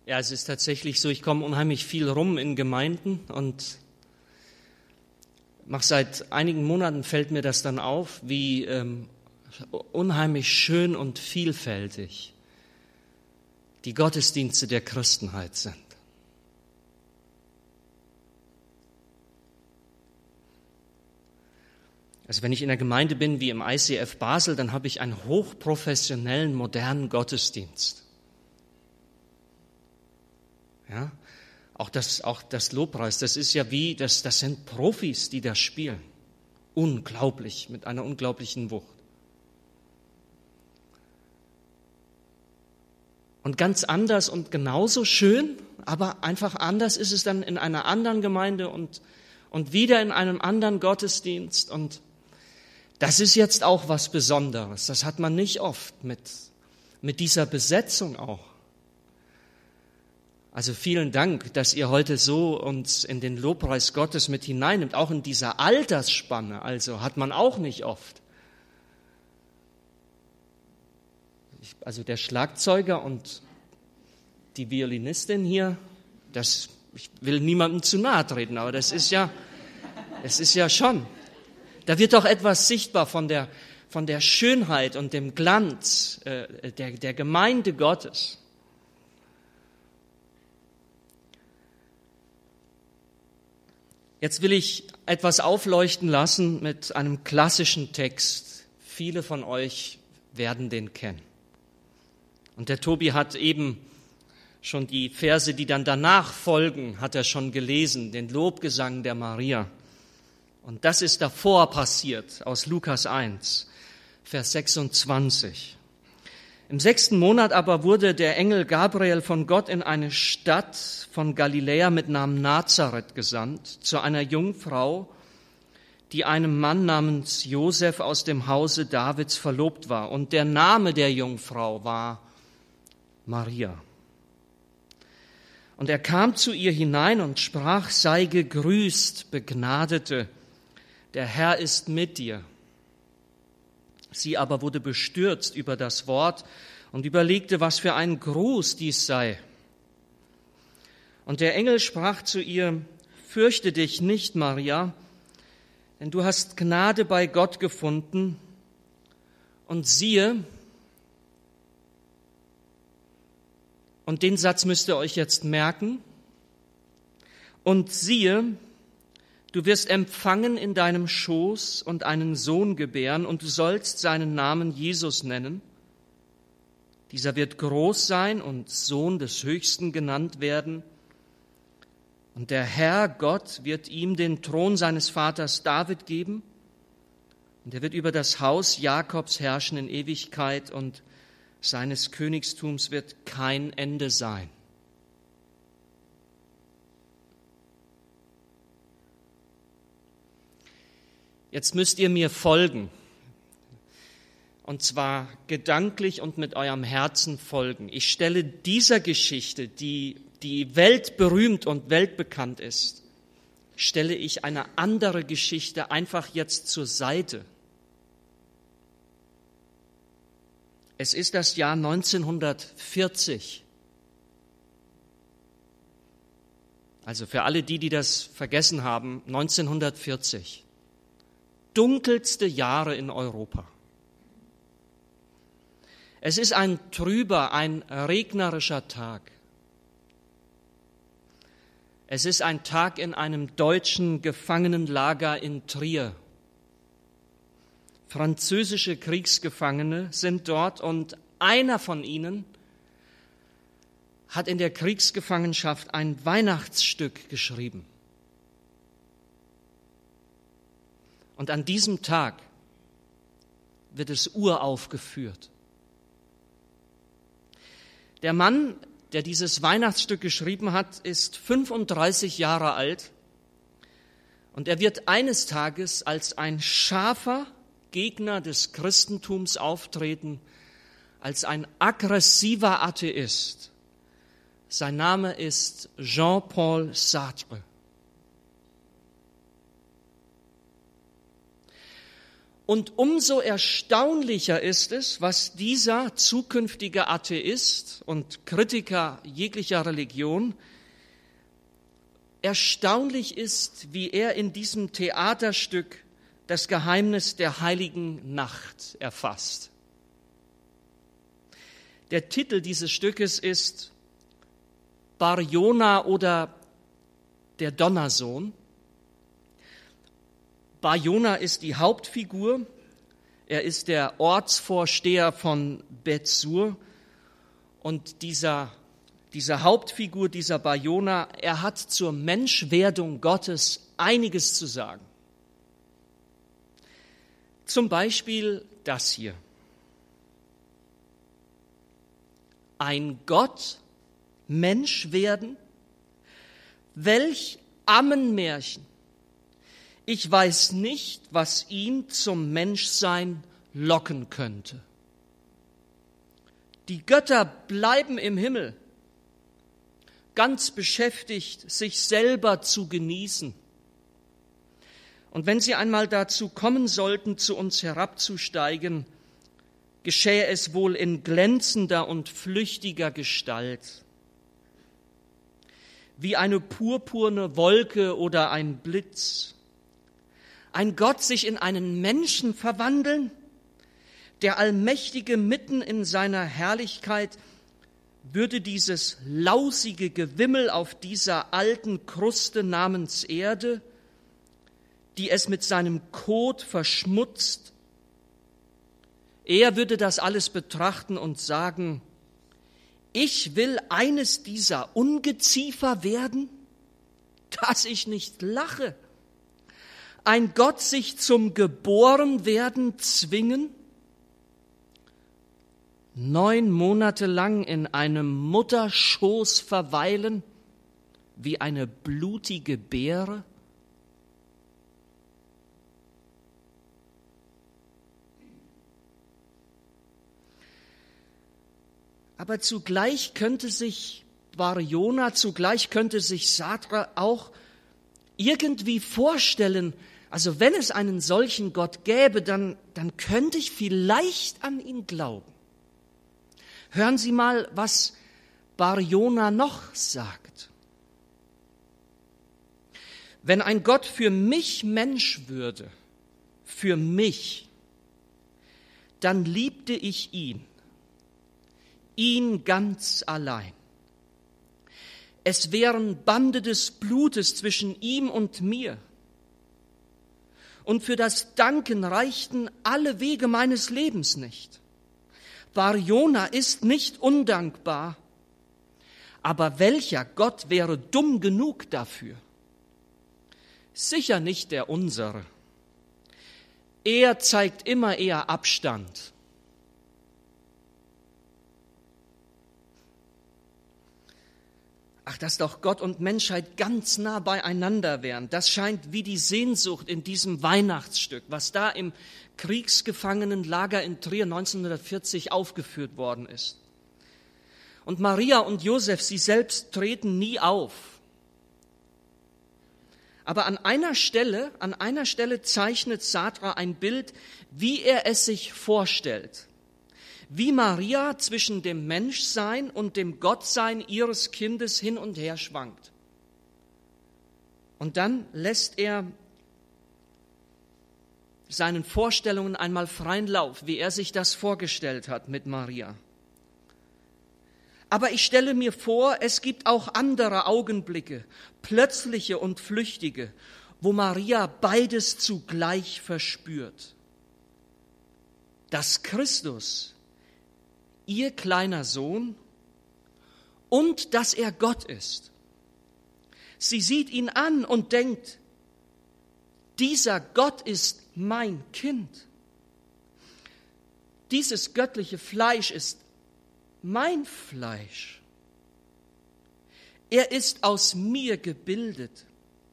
Ja, es ist tatsächlich so, ich komme unheimlich viel rum in Gemeinden und seit einigen Monaten fällt mir das dann auf, wie unheimlich schön und vielfältig die Gottesdienste der Christenheit sind. Also wenn ich in der Gemeinde bin wie im ICF Basel, dann habe ich einen hochprofessionellen, modernen Gottesdienst. Ja, auch das Lobpreis, das ist ja das sind Profis, die das spielen. Unglaublich, mit einer unglaublichen Wucht. Und ganz anders und genauso schön, aber einfach anders ist es dann in einer anderen Gemeinde und wieder in einem anderen Gottesdienst. Und das ist jetzt auch was Besonderes. Das hat man nicht oft mit dieser Besetzung auch. Also vielen Dank, dass ihr heute so uns in den Lobpreis Gottes mit hineinnimmt, auch in dieser Altersspanne, also hat man auch nicht oft. Also der Schlagzeuger und die Violinistin hier, ich will niemandem zu nahe treten, aber es ist ja schon, da wird doch etwas sichtbar von der Schönheit und dem Glanz der Gemeinde Gottes. Jetzt will ich etwas aufleuchten lassen mit einem klassischen Text. Viele von euch werden den kennen. Und der Tobi hat eben schon die Verse, die dann danach folgen, hat er schon gelesen, den Lobgesang der Maria. Und das ist davor passiert, aus Lukas 1, Vers 26. Im 6. Monat aber wurde der Engel Gabriel von Gott in eine Stadt von Galiläa mit Namen Nazareth gesandt, zu einer Jungfrau, die einem Mann namens Josef aus dem Hause Davids verlobt war. Und der Name der Jungfrau war Maria. Und er kam zu ihr hinein und sprach: Sei gegrüßt, Begnadete, der Herr ist mit dir. Sie aber wurde bestürzt über das Wort und überlegte, was für ein Gruß dies sei. Und der Engel sprach zu ihr: Fürchte dich nicht, Maria, denn du hast Gnade bei Gott gefunden. Und siehe, und den Satz müsst ihr euch jetzt merken, und siehe, du wirst empfangen in deinem Schoß und einen Sohn gebären, und du sollst seinen Namen Jesus nennen. Dieser wird groß sein und Sohn des Höchsten genannt werden. Und der Herr Gott wird ihm den Thron seines Vaters David geben, und er wird über das Haus Jakobs herrschen in Ewigkeit, und seines Königstums wird kein Ende sein. Jetzt müsst ihr mir folgen, und zwar gedanklich und mit eurem Herzen folgen. Ich stelle dieser Geschichte, die weltberühmt und weltbekannt ist, stelle ich eine andere Geschichte einfach jetzt zur Seite. Es ist das Jahr 1940. Also für alle die das vergessen haben, 1940. Dunkelste Jahre in Europa. Es ist ein trüber, ein regnerischer Tag. Es ist ein Tag in einem deutschen Gefangenenlager in Trier. Französische Kriegsgefangene sind dort, und einer von ihnen hat in der Kriegsgefangenschaft ein Weihnachtsstück geschrieben. Und an diesem Tag wird es uraufgeführt. Der Mann, der dieses Weihnachtsstück geschrieben hat, ist 35 Jahre alt, und er wird eines Tages als ein scharfer Gegner des Christentums auftreten, als ein aggressiver Atheist. Sein Name ist Jean-Paul Sartre. Und umso erstaunlicher ist es, was dieser zukünftige Atheist und Kritiker jeglicher Religion erstaunlich ist, wie er in diesem Theaterstück das Geheimnis der heiligen Nacht erfasst. Der Titel dieses Stückes ist Bar-Jona oder der Donnersohn. Bar-Jona ist die Hauptfigur. Er ist der Ortsvorsteher von Bet-Sur. Und dieser Hauptfigur, dieser Bar-Jona, er hat zur Menschwerdung Gottes einiges zu sagen. Zum Beispiel das hier. Ein Gott, Mensch werden? Welch Ammenmärchen! Ich weiß nicht, was ihn zum Menschsein locken könnte. Die Götter bleiben im Himmel, ganz beschäftigt, sich selber zu genießen. Und wenn sie einmal dazu kommen sollten, zu uns herabzusteigen, geschähe es wohl in glänzender und flüchtiger Gestalt, wie eine purpurne Wolke oder ein Blitz. Ein Gott sich in einen Menschen verwandeln, der Allmächtige mitten in seiner Herrlichkeit würde dieses lausige Gewimmel auf dieser alten Kruste namens Erde, die es mit seinem Kot verschmutzt, er würde das alles betrachten und sagen, ich will eines dieser Ungeziefer werden, dass ich nicht lache. Ein Gott sich zum Geborenwerden zwingen, 9 Monate lang in einem Mutterschoß verweilen, wie eine blutige Beere? Aber zugleich könnte sich Bar-Jona, zugleich könnte sich Sartre auch irgendwie vorstellen, also wenn es einen solchen Gott gäbe, dann könnte ich vielleicht an ihn glauben. Hören Sie mal, was Bar-Jona noch sagt. Wenn ein Gott für mich Mensch würde, für mich, dann liebte ich ihn ganz allein. Es wären Bande des Blutes zwischen ihm und mir. Und für das Danken reichten alle Wege meines Lebens nicht. Bar-Jona ist nicht undankbar, aber welcher Gott wäre dumm genug dafür? Sicher nicht der unsere. Er zeigt immer eher Abstand. Ach, dass doch Gott und Menschheit ganz nah beieinander wären. Das scheint wie die Sehnsucht in diesem Weihnachtsstück, was da im Kriegsgefangenenlager in Trier 1940 aufgeführt worden ist. Und Maria und Josef, sie selbst treten nie auf. Aber an einer Stelle zeichnet Sartre ein Bild, wie er es sich vorstellt. Wie Maria zwischen dem Menschsein und dem Gottsein ihres Kindes hin und her schwankt. Und dann lässt er seinen Vorstellungen einmal freien Lauf, wie er sich das vorgestellt hat mit Maria. Aber ich stelle mir vor, es gibt auch andere Augenblicke, plötzliche und flüchtige, wo Maria beides zugleich verspürt. Dass Christus ihr kleiner Sohn und dass er Gott ist. Sie sieht ihn an und denkt, dieser Gott ist mein Kind. Dieses göttliche Fleisch ist mein Fleisch. Er ist aus mir gebildet.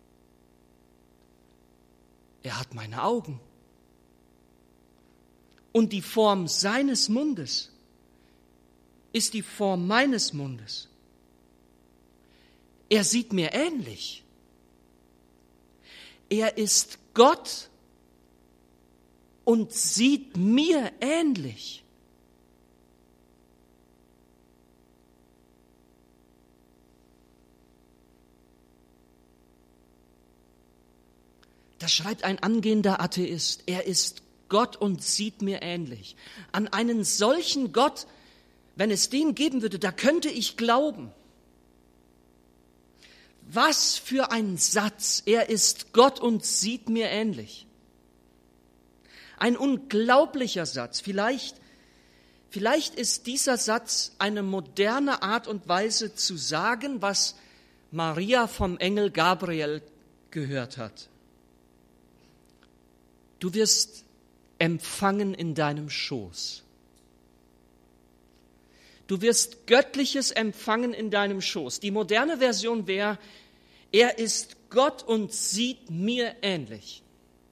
Er hat meine Augen. Und die Form seines Mundes ist die Form meines Mundes. Er sieht mir ähnlich. Er ist Gott und sieht mir ähnlich. Das schreibt ein angehender Atheist. Er ist Gott und sieht mir ähnlich. An einen solchen Gott, wenn es den geben würde, da könnte ich glauben. Was für ein Satz. Er ist Gott und sieht mir ähnlich. Ein unglaublicher Satz. Vielleicht ist dieser Satz eine moderne Art und Weise zu sagen, was Maria vom Engel Gabriel gehört hat. Du wirst empfangen in deinem Schoß. Du wirst Göttliches empfangen in deinem Schoß. Die moderne Version wäre, er ist Gott und sieht mir ähnlich.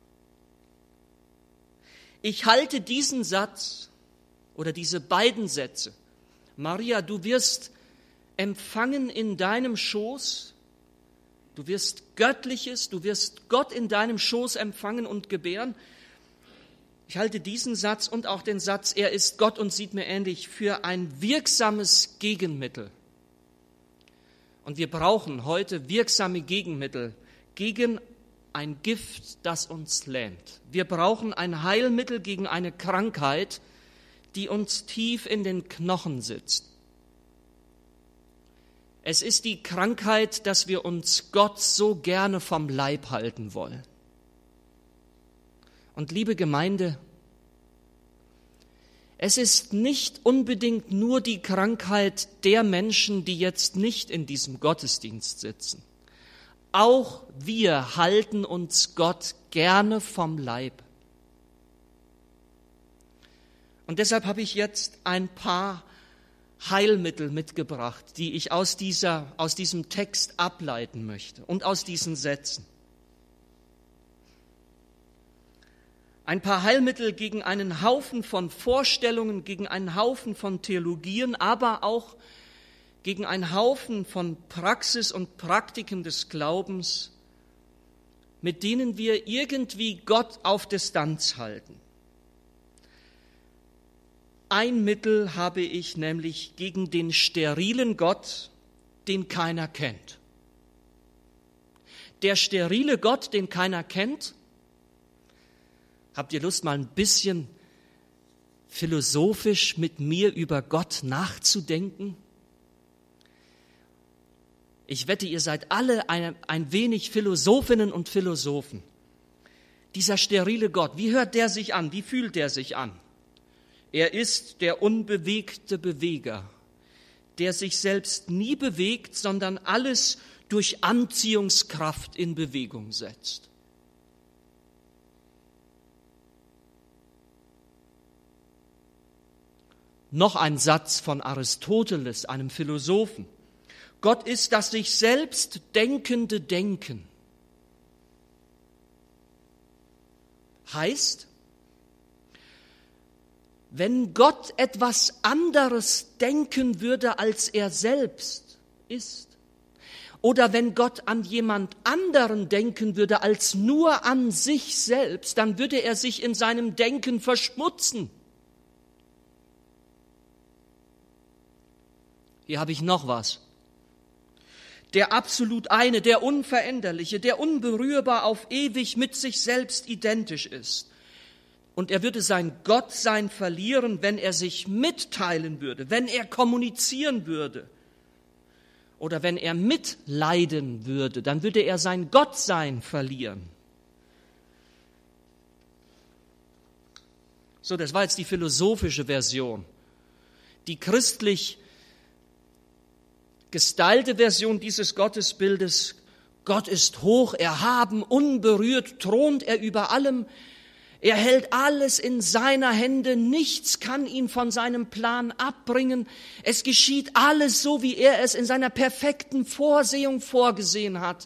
Ich halte diesen Satz oder diese beiden Sätze, Maria, du wirst empfangen in deinem Schoß, du wirst Göttliches, du wirst Gott in deinem Schoß empfangen und gebären. Ich halte diesen Satz und auch den Satz, er ist Gott und sieht mir ähnlich, für ein wirksames Gegenmittel. Und wir brauchen heute wirksame Gegenmittel gegen ein Gift, das uns lähmt. Wir brauchen ein Heilmittel gegen eine Krankheit, die uns tief in den Knochen sitzt. Es ist die Krankheit, dass wir uns Gott so gerne vom Leib halten wollen. Und liebe Gemeinde, es ist nicht unbedingt nur die Krankheit der Menschen, die jetzt nicht in diesem Gottesdienst sitzen. Auch wir halten uns Gott gerne vom Leib. Und deshalb habe ich jetzt ein paar Heilmittel mitgebracht, die ich aus diesem Text ableiten möchte und aus diesen Sätzen. Ein paar Heilmittel gegen einen Haufen von Vorstellungen, gegen einen Haufen von Theologien, aber auch gegen einen Haufen von Praxis und Praktiken des Glaubens, mit denen wir irgendwie Gott auf Distanz halten. Ein Mittel habe ich nämlich gegen den sterilen Gott, den keiner kennt. Der sterile Gott, den keiner kennt. Habt ihr Lust, mal ein bisschen philosophisch mit mir über Gott nachzudenken? Ich wette, ihr seid alle ein wenig Philosophinnen und Philosophen. Dieser sterile Gott, wie hört der sich an? Wie fühlt der sich an? Er ist der unbewegte Beweger, der sich selbst nie bewegt, sondern alles durch Anziehungskraft in Bewegung setzt. Noch ein Satz von Aristoteles, einem Philosophen. Gott ist das sich selbst denkende Denken. Heißt, wenn Gott etwas anderes denken würde, als er selbst ist, oder wenn Gott an jemand anderen denken würde, als nur an sich selbst, dann würde er sich in seinem Denken verschmutzen. Hier habe ich noch was. Der absolut eine, der Unveränderliche, der unberührbar auf ewig mit sich selbst identisch ist. Und er würde sein Gottsein verlieren, wenn er sich mitteilen würde, wenn er kommunizieren würde oder wenn er mitleiden würde, dann würde er sein Gottsein verlieren. So, das war jetzt die philosophische Version. Die christlich gestylte Version dieses Gottesbildes: Gott ist hoch, erhaben, unberührt, thront er über allem. Er hält alles in seiner Hände, nichts kann ihn von seinem Plan abbringen. Es geschieht alles so, wie er es in seiner perfekten Vorsehung vorgesehen hat.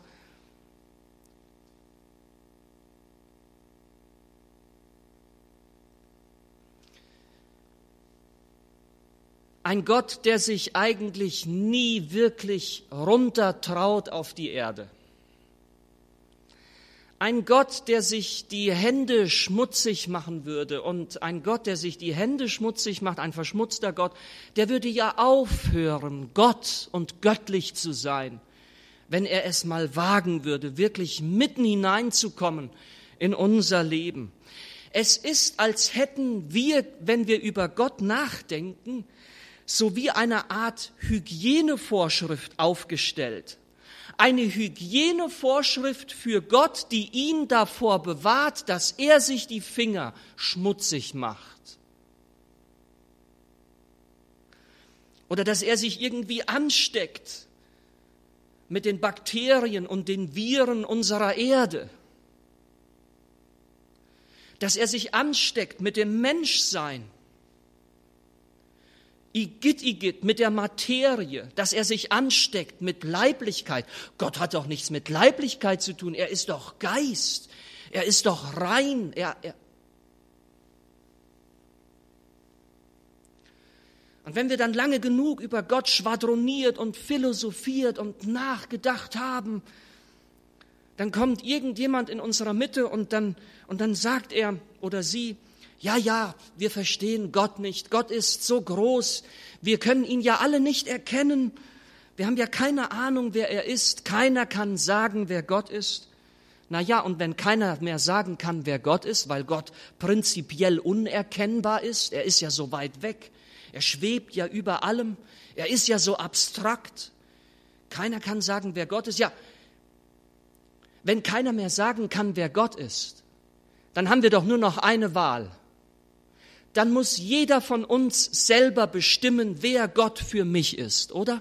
Ein Gott, der sich eigentlich nie wirklich runtertraut auf die Erde. Ein Gott, der sich die Hände schmutzig machen würde, und ein Gott, der sich die Hände schmutzig macht, ein verschmutzter Gott, der würde ja aufhören, Gott und göttlich zu sein, wenn er es mal wagen würde, wirklich mitten hineinzukommen in unser Leben. Es ist, als hätten wir, wenn wir über Gott nachdenken, so wie eine Art Hygienevorschrift aufgestellt. Eine Hygienevorschrift für Gott, die ihn davor bewahrt, dass er sich die Finger schmutzig macht. Oder dass er sich irgendwie ansteckt mit den Bakterien und den Viren unserer Erde. Dass er sich ansteckt mit dem Menschsein. Igitt, mit der Materie, dass er sich ansteckt mit Leiblichkeit. Gott hat doch nichts mit Leiblichkeit zu tun. Er ist doch Geist. Er ist doch rein. Und wenn wir dann lange genug über Gott schwadroniert und philosophiert und nachgedacht haben, dann kommt irgendjemand in unserer Mitte und dann sagt er oder sie, ja, wir verstehen Gott nicht. Gott ist so groß. Wir können ihn ja alle nicht erkennen. Wir haben ja keine Ahnung, wer er ist. Keiner kann sagen, wer Gott ist. Na ja, und wenn keiner mehr sagen kann, wer Gott ist, weil Gott prinzipiell unerkennbar ist, er ist ja so weit weg, er schwebt ja über allem, er ist ja so abstrakt. Keiner kann sagen, wer Gott ist. Ja, wenn keiner mehr sagen kann, wer Gott ist, dann haben wir doch nur noch eine Wahl. Dann muss jeder von uns selber bestimmen, wer Gott für mich ist, oder?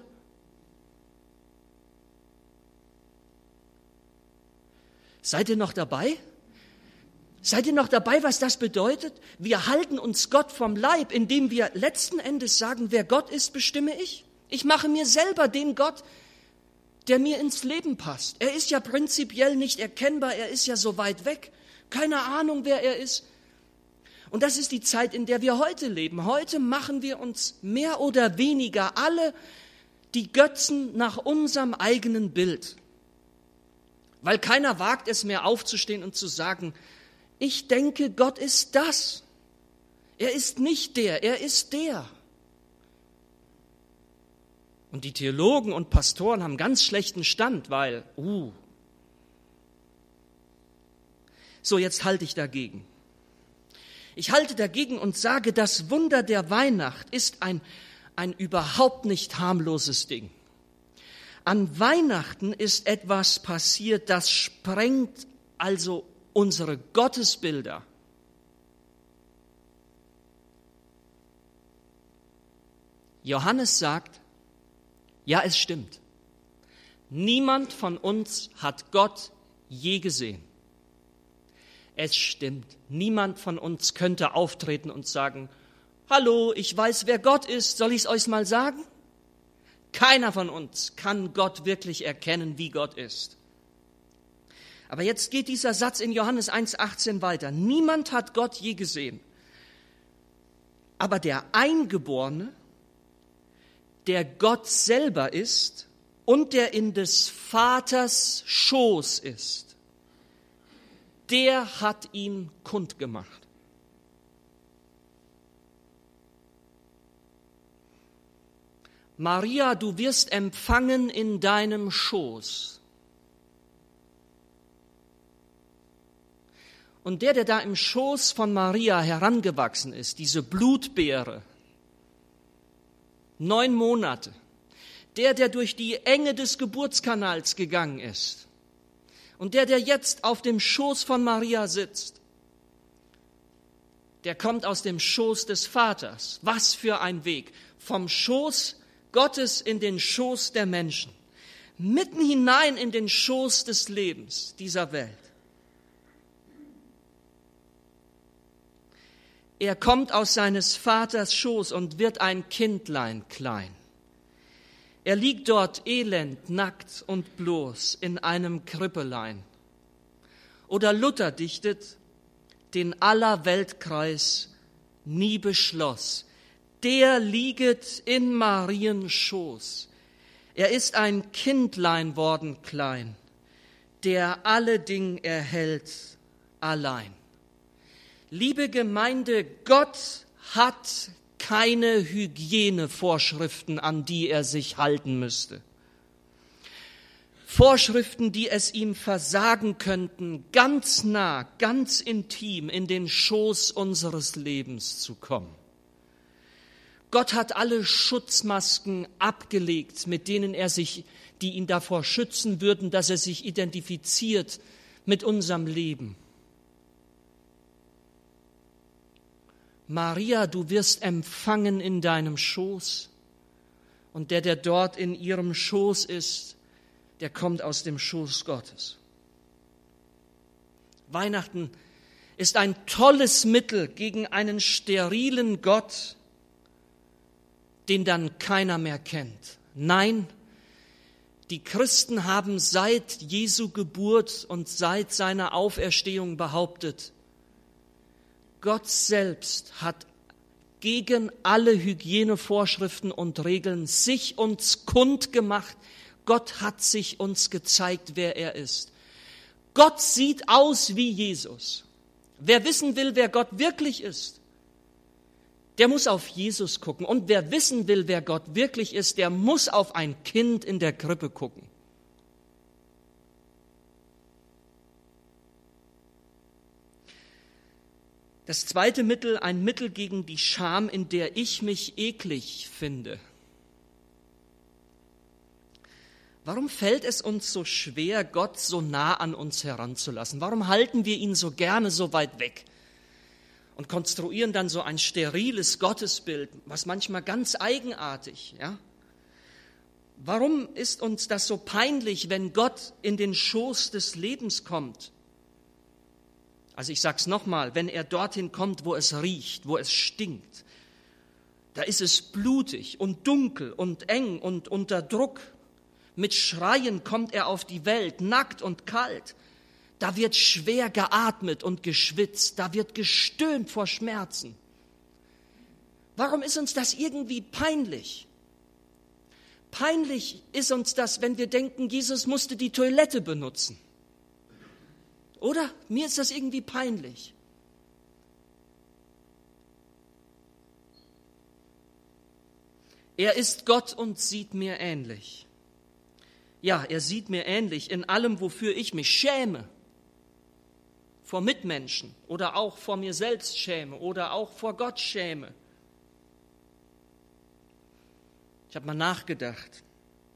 Seid ihr noch dabei? Seid ihr noch dabei, was das bedeutet? Wir halten uns Gott vom Leib, indem wir letzten Endes sagen, wer Gott ist, bestimme ich. Ich mache mir selber den Gott, der mir ins Leben passt. Er ist ja prinzipiell nicht erkennbar, er ist ja so weit weg. Keine Ahnung, wer er ist. Und das ist die Zeit, in der wir heute leben. Heute machen wir uns mehr oder weniger alle die Götzen nach unserem eigenen Bild. Weil keiner wagt es mehr aufzustehen und zu sagen, ich denke, Gott ist das. Er ist nicht der, er ist der. Und die Theologen und Pastoren haben ganz schlechten Stand, weil, So, jetzt halte ich dagegen. Ich halte dagegen und sage, das Wunder der Weihnacht ist ein überhaupt nicht harmloses Ding. An Weihnachten ist etwas passiert, das sprengt also unsere Gottesbilder. Johannes sagt, ja, es stimmt. Niemand von uns hat Gott je gesehen. Es stimmt, niemand von uns könnte auftreten und sagen, hallo, ich weiß, wer Gott ist, soll ich es euch mal sagen? Keiner von uns kann Gott wirklich erkennen, wie Gott ist. Aber jetzt geht dieser Satz in Johannes 1,18 weiter. Niemand hat Gott je gesehen. Aber der Eingeborene, der Gott selber ist und der in des Vaters Schoß ist, der hat ihn kundgemacht. Maria, du wirst empfangen in deinem Schoß. Und der da im Schoß von Maria herangewachsen ist, diese Blutbeere, 9 Monate, der durch die Enge des Geburtskanals gegangen ist und der jetzt auf dem Schoß von Maria sitzt, der kommt aus dem Schoß des Vaters. Was für ein Weg! Vom Schoß Gottes in den Schoß der Menschen, mitten hinein in den Schoß des Lebens dieser Welt. Er kommt aus seines Vaters Schoß und wird ein Kindlein klein. Er liegt dort elend, nackt und bloß in einem Krippelein. Oder Luther dichtet, den aller Weltkreis nie beschloss. Der lieget in Mariens Schoß. Er ist ein Kindlein worden klein. der alle Dinge erhält, allein. Liebe Gemeinde, Gott hat keine Hygienevorschriften, an die er sich halten müsste. Vorschriften, die es ihm versagen könnten, ganz nah, ganz intim in den Schoß unseres Lebens zu kommen. Gott hat alle Schutzmasken abgelegt, mit denen die ihn davor schützen würden, dass er sich identifiziert mit unserem Leben. Maria, du wirst empfangen in deinem Schoß, und der dort in ihrem Schoß ist, der kommt aus dem Schoß Gottes. Weihnachten ist ein tolles Mittel gegen einen sterilen Gott, den dann keiner mehr kennt. Nein, die Christen haben seit Jesu Geburt und seit seiner Auferstehung behauptet, Gott selbst hat gegen alle Hygienevorschriften und Regeln sich uns kundgemacht. Gott hat sich uns gezeigt, wer er ist. Gott sieht aus wie Jesus. Wer wissen will, wer Gott wirklich ist, der muss auf Jesus gucken. Und wer wissen will, wer Gott wirklich ist, der muss auf ein Kind in der Krippe gucken. Das zweite Mittel, ein Mittel gegen die Scham, in der ich mich eklig finde. Warum fällt es uns so schwer, Gott so nah an uns heranzulassen? Warum halten wir ihn so gerne so weit weg und konstruieren dann so ein steriles Gottesbild, was manchmal ganz eigenartig, ja? Warum ist uns das so peinlich, wenn Gott in den Schoß des Lebens kommt? Also ich sag's nochmal, wenn er dorthin kommt, wo es riecht, wo es stinkt, da ist es blutig und dunkel und eng und unter Druck. Mit Schreien kommt er auf die Welt, nackt und kalt. Da wird schwer geatmet und geschwitzt, da wird gestöhnt vor Schmerzen. Warum ist uns das irgendwie peinlich? Peinlich ist uns das, wenn wir denken, Jesus musste die Toilette benutzen. Oder? Mir ist das irgendwie peinlich. Er ist Gott und sieht mir ähnlich. Ja, er sieht mir ähnlich in allem, wofür ich mich schäme. Vor Mitmenschen oder auch vor mir selbst schäme oder auch vor Gott schäme. Ich habe mal nachgedacht.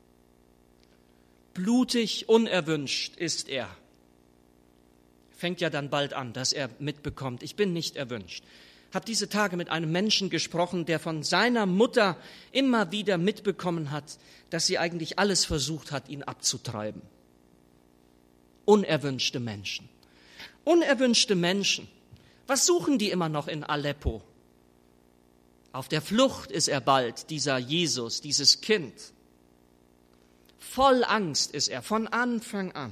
Blutig unerwünscht ist er. Fängt ja dann bald an, dass er mitbekommt, ich bin nicht erwünscht. Habe diese Tage mit einem Menschen gesprochen, der von seiner Mutter immer wieder mitbekommen hat, dass sie eigentlich alles versucht hat, ihn abzutreiben. Unerwünschte Menschen. Unerwünschte Menschen. Was suchen die immer noch in Aleppo? Auf der Flucht ist er bald, dieser Jesus, dieses Kind. Voll Angst ist er von Anfang an.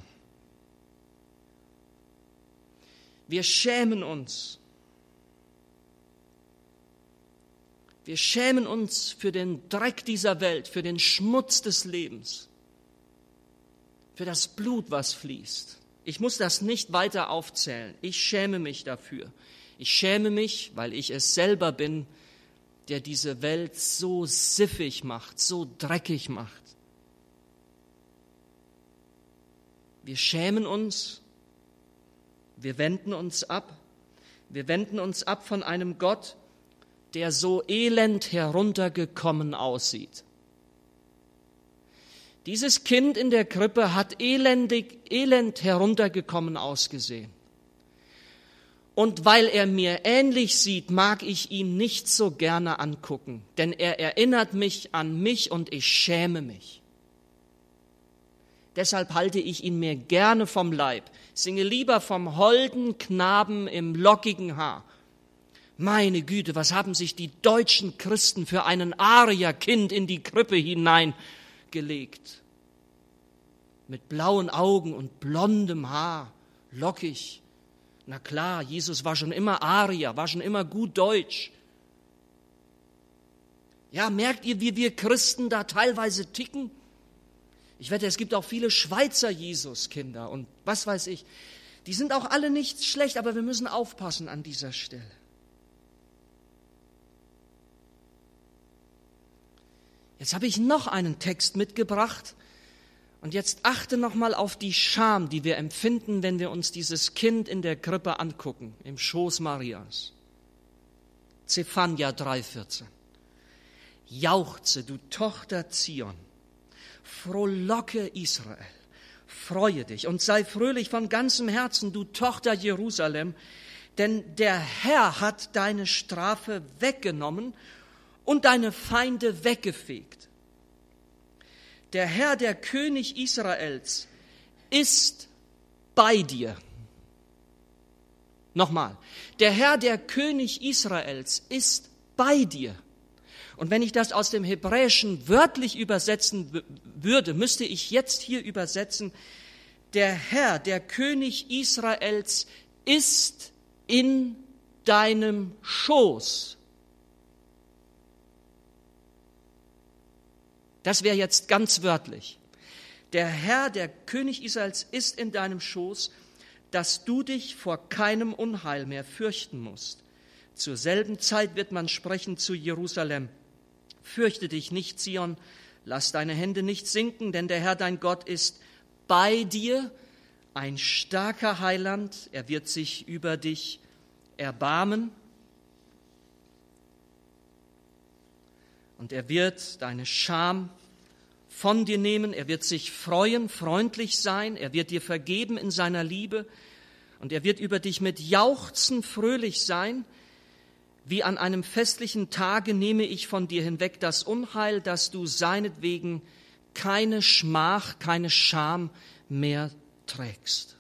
Wir schämen uns. Wir schämen uns für den Dreck dieser Welt, für den Schmutz des Lebens, für das Blut, was fließt. Ich muss das nicht weiter aufzählen. Ich schäme mich dafür. Ich schäme mich, weil ich es selber bin, der diese Welt so siffig macht, so dreckig macht. Wir schämen uns. Wir wenden uns ab. Wir wenden uns ab von einem Gott, der so elend heruntergekommen aussieht. Dieses Kind in der Krippe hat elend heruntergekommen ausgesehen. Und weil er mir ähnlich sieht, mag ich ihn nicht so gerne angucken, denn er erinnert mich an mich und ich schäme mich. Deshalb halte ich ihn mir gerne vom Leib, singe lieber vom holden Knaben im lockigen Haar. Meine Güte, was haben sich die deutschen Christen für einen Arierkind in die Krippe hineingelegt? Mit blauen Augen und blondem Haar, lockig. Na klar, Jesus war schon immer Arier, war schon immer gut deutsch. Ja, merkt ihr, wie wir Christen da teilweise ticken? Ich wette, es gibt auch viele Schweizer Jesuskinder und was weiß ich. Die sind auch alle nicht schlecht, aber wir müssen aufpassen an dieser Stelle. Jetzt habe ich noch einen Text mitgebracht und jetzt achte nochmal auf die Scham, die wir empfinden, wenn wir uns dieses Kind in der Krippe angucken, im Schoß Marias. Zephania 3,14. Jauchze, du Tochter Zion, frohlocke Israel, freue dich und sei fröhlich von ganzem Herzen, du Tochter Jerusalem, denn der Herr hat deine Strafe weggenommen und deine Feinde weggefegt. Der Herr, der König Israels, ist bei dir. Nochmal, der Herr, der König Israels, ist bei dir. Und wenn ich das aus dem Hebräischen wörtlich übersetzen würde, müsste ich jetzt hier übersetzen, der Herr, der König Israels, ist in deinem Schoß. Das wäre jetzt ganz wörtlich. Der Herr, der König Israels, ist in deinem Schoß, dass du dich vor keinem Unheil mehr fürchten musst. Zur selben Zeit wird man sprechen zu Jerusalem: Fürchte dich nicht, Zion, lass deine Hände nicht sinken, denn der Herr, dein Gott, ist bei dir, ein starker Heiland, er wird sich über dich erbarmen und er wird deine Scham von dir nehmen, er wird sich freuen, freundlich sein, er wird dir vergeben in seiner Liebe und er wird über dich mit Jauchzen fröhlich sein. Wie an einem festlichen Tage nehme ich von dir hinweg das Unheil, dass du seinetwegen keine Schmach, keine Scham mehr trägst.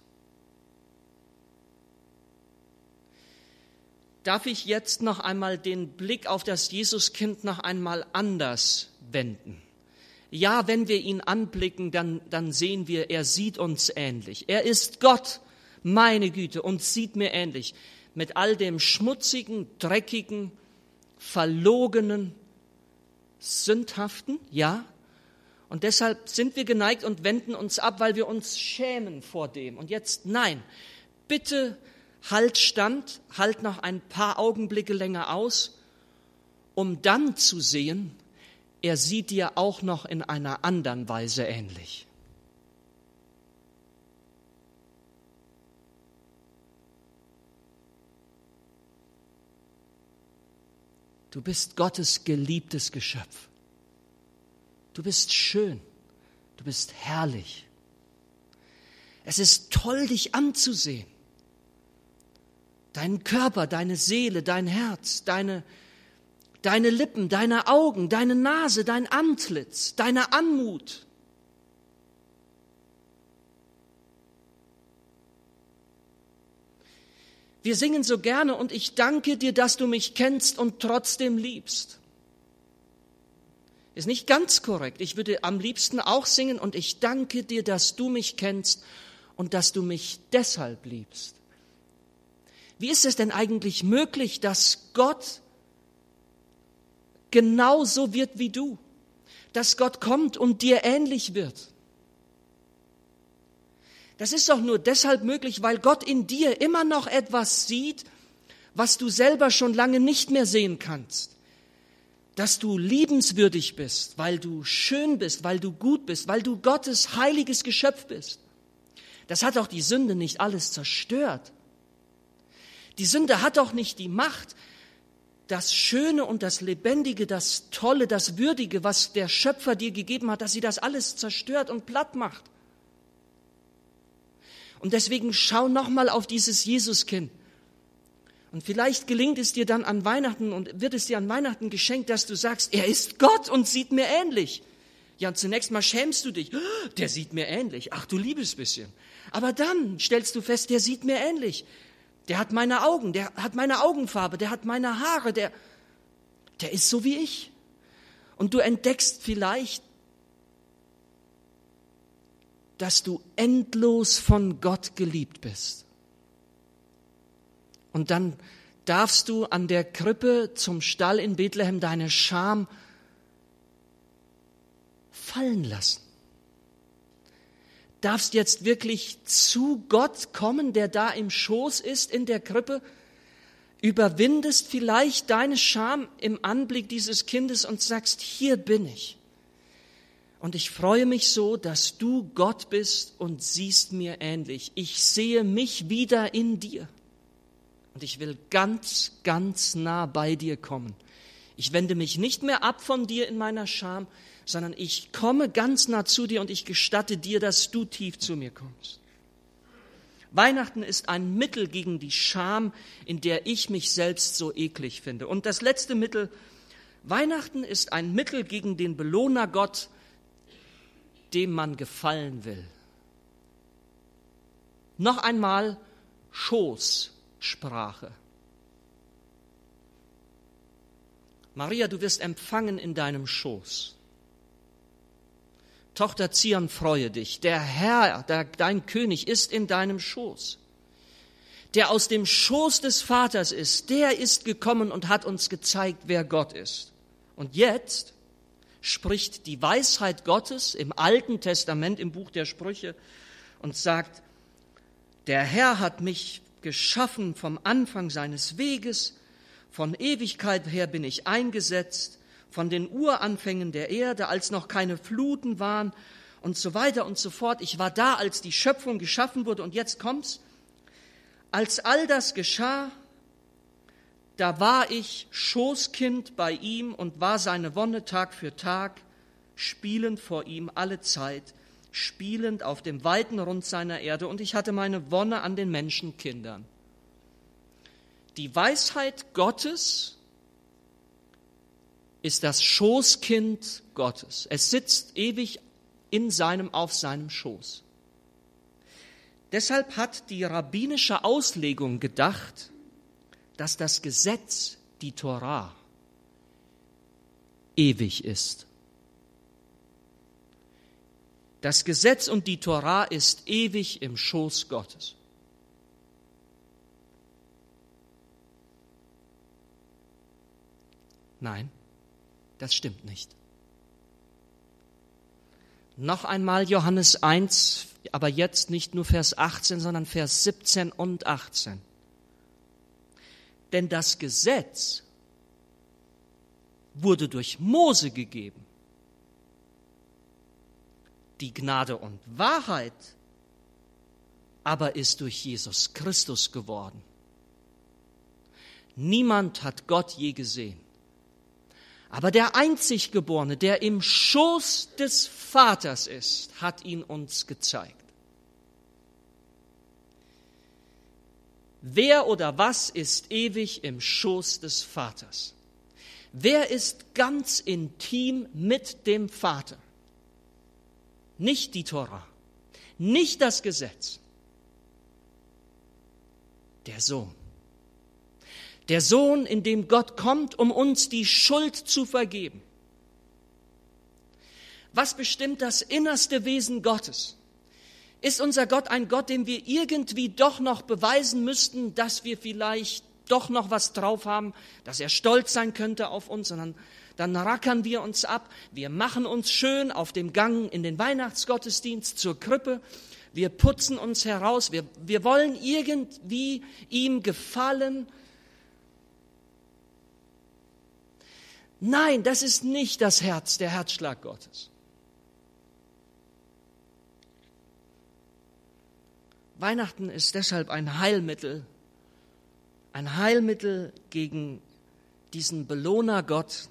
Darf ich jetzt noch einmal den Blick auf das Jesuskind noch einmal anders wenden? Ja, wenn wir ihn anblicken, dann sehen wir, er sieht uns ähnlich. Er ist Gott, meine Güte, und sieht mir ähnlich. Mit all dem schmutzigen, dreckigen, verlogenen, sündhaften, ja. Und deshalb sind wir geneigt und wenden uns ab, weil wir uns schämen vor dem. Und jetzt, nein, bitte halt stand, halt noch ein paar Augenblicke länger aus, um dann zu sehen, er sieht dir auch noch in einer anderen Weise ähnlich. Du bist Gottes geliebtes Geschöpf. Du bist schön. Du bist herrlich. Es ist toll, dich anzusehen. Deinen Körper, deine Seele, dein Herz, deine Lippen, deine Augen, deine Nase, dein Antlitz, deine Anmut. Wir singen so gerne: Und ich danke dir, dass du mich kennst und trotzdem liebst. Ist nicht ganz korrekt. Ich würde am liebsten auch singen: Und ich danke dir, dass du mich kennst und dass du mich deshalb liebst. Wie ist es denn eigentlich möglich, dass Gott genauso wird wie du? Dass Gott kommt und dir ähnlich wird? Das ist doch nur deshalb möglich, weil Gott in dir immer noch etwas sieht, was du selber schon lange nicht mehr sehen kannst. Dass du liebenswürdig bist, weil du schön bist, weil du gut bist, weil du Gottes heiliges Geschöpf bist. Das hat doch die Sünde nicht alles zerstört. Die Sünde hat doch nicht die Macht, das Schöne und das Lebendige, das Tolle, das Würdige, was der Schöpfer dir gegeben hat, dass sie das alles zerstört und platt macht. Und deswegen schau nochmal auf dieses Jesuskind. Und vielleicht gelingt es dir dann an Weihnachten und wird es dir an Weihnachten geschenkt, dass du sagst, er ist Gott und sieht mir ähnlich. Ja, und zunächst mal schämst du dich. Der sieht mir ähnlich. Ach, du liebes bisschen. Aber dann stellst du fest, der sieht mir ähnlich. Der hat meine Augen, der hat meine Augenfarbe, der hat meine Haare, der ist so wie ich. Und du entdeckst vielleicht, dass du endlos von Gott geliebt bist. Und dann darfst du an der Krippe zum Stall in Bethlehem deine Scham fallen lassen. darfst jetzt wirklich zu Gott kommen, der da im Schoß ist, in der Krippe, überwindest vielleicht deine Scham im Anblick dieses Kindes und sagst, hier bin ich. Und ich freue mich so, dass du Gott bist und siehst mir ähnlich. Ich sehe mich wieder in dir. Und ich will ganz, ganz nah bei dir kommen. Ich wende mich nicht mehr ab von dir in meiner Scham, sondern ich komme ganz nah zu dir und ich gestatte dir, dass du tief zu mir kommst. Weihnachten ist ein Mittel gegen die Scham, in der ich mich selbst so eklig finde. Und das letzte Mittel, Weihnachten ist ein Mittel gegen den Belohnergott, dem man gefallen will. Noch einmal Schoßsprache. Maria, du wirst empfangen in deinem Schoß. Tochter Zion, freue dich. Der Herr, dein König, ist in deinem Schoß. Der aus dem Schoß des Vaters ist, der ist gekommen und hat uns gezeigt, wer Gott ist. Und jetzt spricht die Weisheit Gottes im Alten Testament, im Buch der Sprüche, und sagt, der Herr hat mich geschaffen vom Anfang seines Weges, von Ewigkeit her bin ich eingesetzt, von den Uranfängen der Erde, als noch keine Fluten waren und so weiter und so fort. Ich war da, als die Schöpfung geschaffen wurde und jetzt kommt's. Als all das geschah, da war ich Schoßkind bei ihm und war seine Wonne Tag für Tag, spielend vor ihm alle Zeit, spielend auf dem weiten Rund seiner Erde und ich hatte meine Wonne an den Menschenkindern. Die Weisheit Gottes ist das Schoßkind Gottes. Es sitzt ewig auf seinem Schoß. Deshalb hat die rabbinische Auslegung gedacht, dass das Gesetz, die Torah, ewig ist. Das Gesetz und die Torah ist ewig im Schoß Gottes. Nein, das stimmt nicht. Noch einmal Johannes 1, aber jetzt nicht nur Vers 18, sondern Vers 17 und 18. Denn das Gesetz wurde durch Mose gegeben. Die Gnade und Wahrheit aber ist durch Jesus Christus geworden. Niemand hat Gott je gesehen. Aber der Einziggeborene, der im Schoß des Vaters ist, hat ihn uns gezeigt. Wer oder was ist ewig im Schoß des Vaters? Wer ist ganz intim mit dem Vater? Nicht die Tora, nicht das Gesetz. Der Sohn. Der Sohn, in dem Gott kommt, um uns die Schuld zu vergeben. Was bestimmt das innerste Wesen Gottes? Ist unser Gott ein Gott, dem wir irgendwie doch noch beweisen müssten, dass wir vielleicht doch noch was drauf haben, dass er stolz sein könnte auf uns, sondern dann rackern wir uns ab, wir machen uns schön auf dem Gang in den Weihnachtsgottesdienst zur Krippe, wir putzen uns heraus, wir wollen irgendwie ihm gefallen. Nein, das ist nicht das Herz, der Herzschlag Gottes. Weihnachten ist deshalb ein Heilmittel gegen diesen Belohnergott,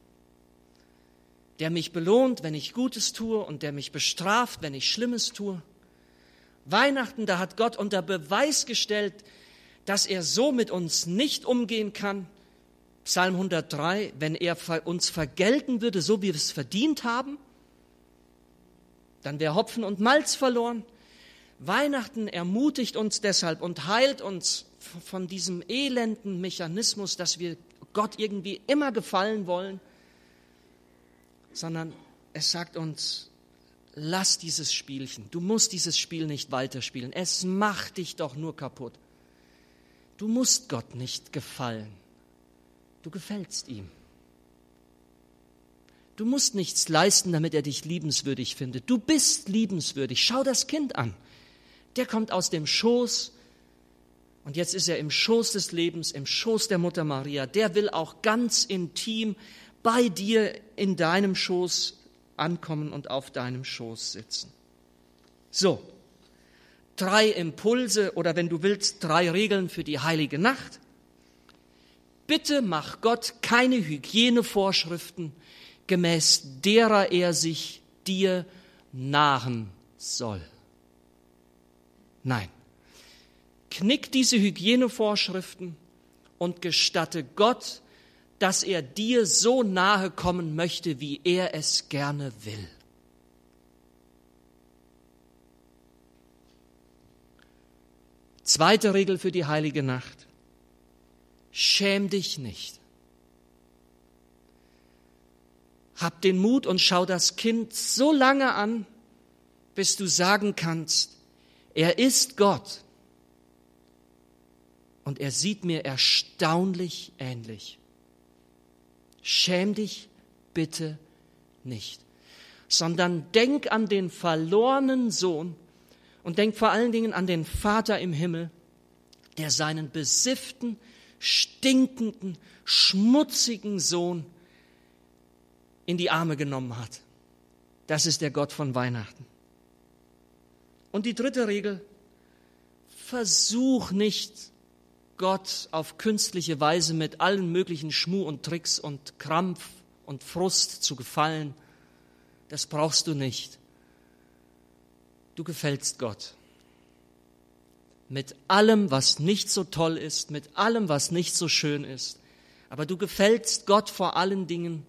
der mich belohnt, wenn ich Gutes tue und der mich bestraft, wenn ich Schlimmes tue. Weihnachten, da hat Gott unter Beweis gestellt, dass er so mit uns nicht umgehen kann. Psalm 103, wenn er uns vergelten würde, so wie wir es verdient haben, dann wäre Hopfen und Malz verloren. Weihnachten ermutigt uns deshalb und heilt uns von diesem elenden Mechanismus, dass wir Gott irgendwie immer gefallen wollen, sondern es sagt uns, lass dieses Spielchen, du musst dieses Spiel nicht weiterspielen, es macht dich doch nur kaputt. Du musst Gott nicht gefallen, du gefällst ihm. Du musst nichts leisten, damit er dich liebenswürdig findet. Du bist liebenswürdig. Schau das Kind an. Der kommt aus dem Schoß und jetzt ist er im Schoß des Lebens, im Schoß der Mutter Maria. Der will auch ganz intim bei dir in deinem Schoß ankommen und auf deinem Schoß sitzen. So, 3 Impulse oder wenn du willst, 3 Regeln für die heilige Nacht. Bitte mach Gott keine Hygienevorschriften, gemäß derer er sich dir nahen soll. Nein, knick diese Hygienevorschriften und gestatte Gott, dass er dir so nahe kommen möchte, wie er es gerne will. Zweite Regel für die heilige Nacht. Schäm dich nicht. Hab den Mut und schau das Kind so lange an, bis du sagen kannst, er ist Gott und er sieht mir erstaunlich ähnlich. Schäm dich bitte nicht, sondern denk an den verlorenen Sohn und denk vor allen Dingen an den Vater im Himmel, der seinen besifften, stinkenden, schmutzigen Sohn in die Arme genommen hat. Das ist der Gott von Weihnachten. Und die dritte Regel, versuch nicht, Gott auf künstliche Weise mit allen möglichen Schmuh und Tricks und Krampf und Frust zu gefallen. Das brauchst du nicht. Du gefällst Gott. Mit allem, was nicht so toll ist, mit allem, was nicht so schön ist. Aber du gefällst Gott vor allen Dingen,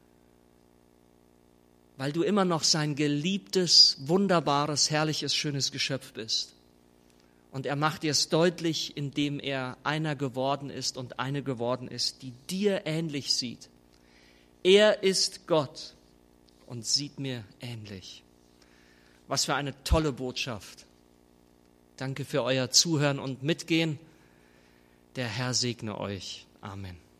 weil du immer noch sein geliebtes, wunderbares, herrliches, schönes Geschöpf bist. Und er macht dir es deutlich, indem er einer geworden ist und eine geworden ist, die dir ähnlich sieht. Er ist Gott und sieht mir ähnlich. Was für eine tolle Botschaft. Danke für euer Zuhören und Mitgehen. Der Herr segne euch. Amen.